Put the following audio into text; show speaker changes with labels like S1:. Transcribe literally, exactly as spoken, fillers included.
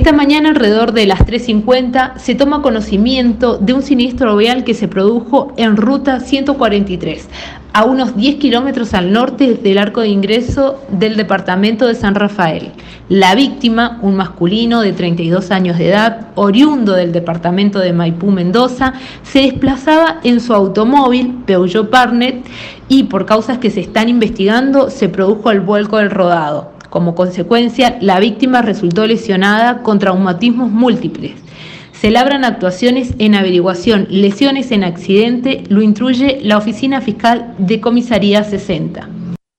S1: Esta mañana, alrededor de las tres cincuenta, se toma conocimiento de un siniestro vial que se produjo en ruta ciento cuarenta y tres, a unos diez kilómetros al norte del arco de ingreso del departamento de San Rafael. La víctima, un masculino de treinta y dos años de edad, oriundo del departamento de Maipú, Mendoza, se desplazaba en su automóvil Peugeot Partnet y por causas que se están investigando se produjo el vuelco del rodado. Como consecuencia, la víctima resultó lesionada con traumatismos múltiples. Se labran actuaciones en averiguación, lesiones en accidente, lo instruye la Oficina Fiscal de Comisaría sesenta.